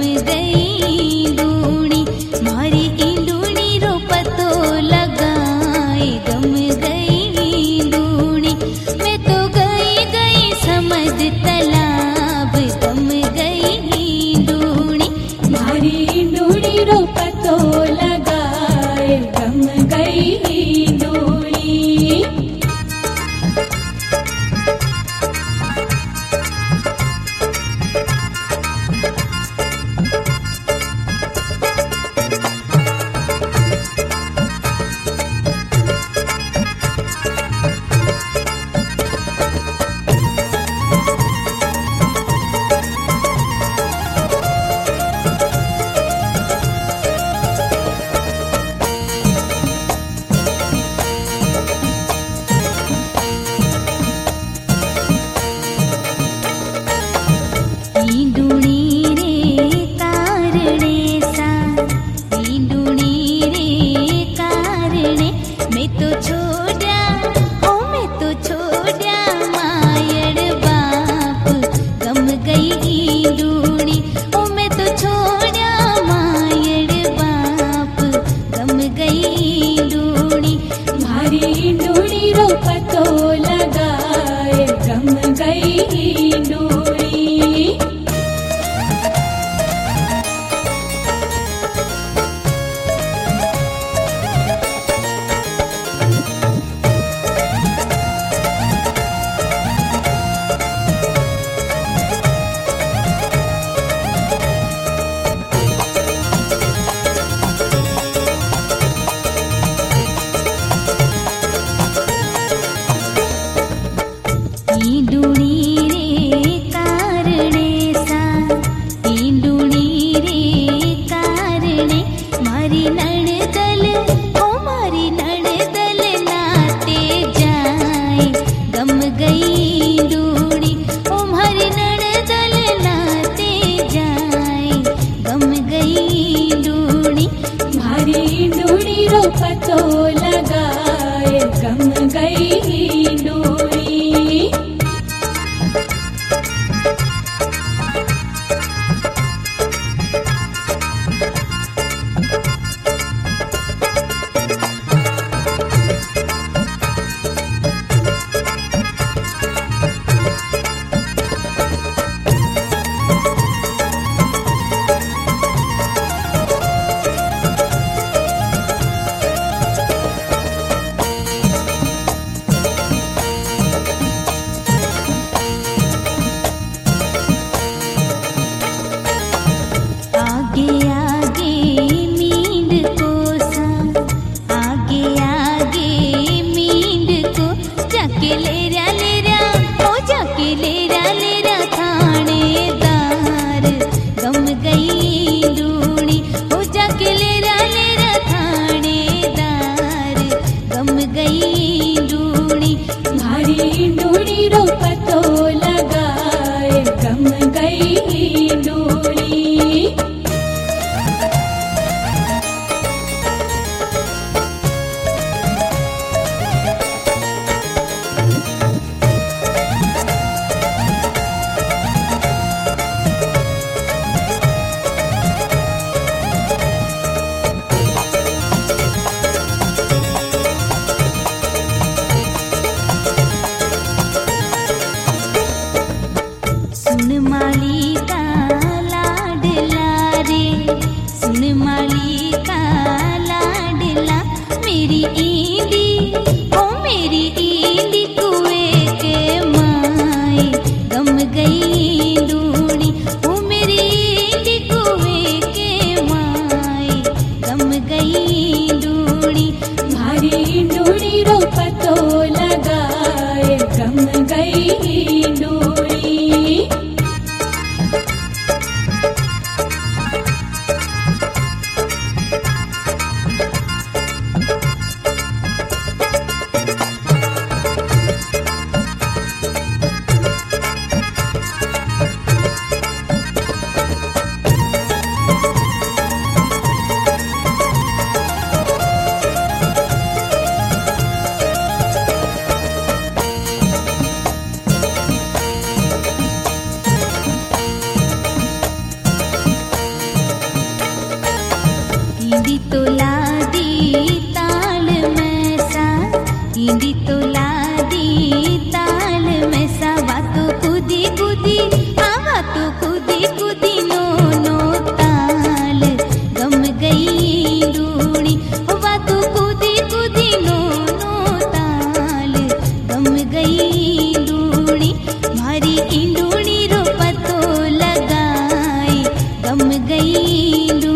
गई दूनी, मारी ईंदूनी रो पतो लगाए गम गई दूनी। मैं तो गई समझ तलाब गम गई दूनी, मारी ईंदूनी रो पतो लगाए गम गई दूनी। ईंदूनी रे कारणे सा, ईंदूनी रे कारणे मैं तो छोड़ा, ओ मैं तो छोड़ा मायड़ बाप गम गई ईंदूनी, ओ मैं तो छोड़ा मायड़ बाप गम गई ईंदूनी। मारी ईंदूनी रो पतो लगाए गम गई दूनी। ईंदूनी रे कारणे सा, ईंदूनी रे कारणे मारी नणदल, ओ मारी नणदल नाते जाए गम गई ईंदूनी, ओ मारी नणदल नाते जाए गम गई ईंदूनी। मारी ईंदूनी रो पतो लगाए गम गई दूनी। आगे आगे मींड को सा, आगे आगे मींड को जाके ले रहा, ओ जाके ले रहा थानेदार गम गई दूनी, ओ जाके ले रहा थानेदार गम गई दूनी। मारी ईंदूनी रो पतो लगाए गम गई दूनी। गई